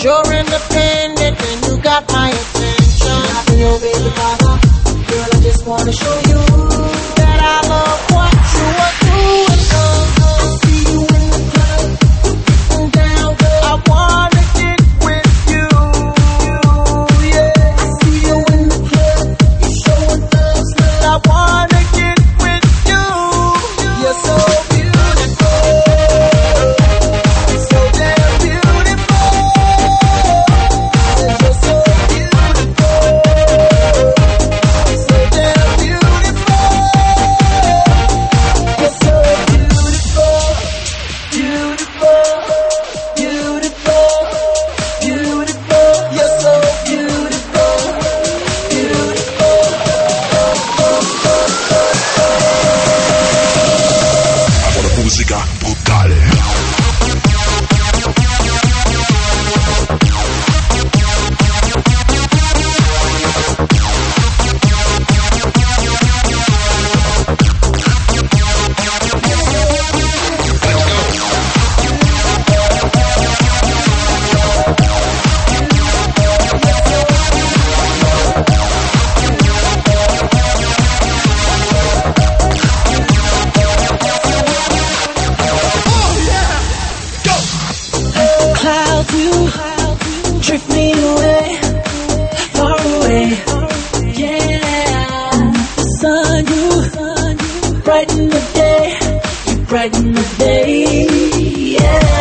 You're independent and you got my attention. I'll be your baby mama. Girl, I just wanna show you that I love what you are doing. I see you in the club, getting down, girl. I wanna get with you. Yeah, I see you in the club, you showing thugs love. I wanna get with you. You're so beautiful, so damn beautiful. You're so beautiful, so damn beautiful. You're so beautiful, beautiful, beautiful, beautiful. You're so beautiful, beautiful. Agora música brutale. Clouds, you drift me away, far away. Yeah, the sun, you brighten the day, you brighten the day. Yeah.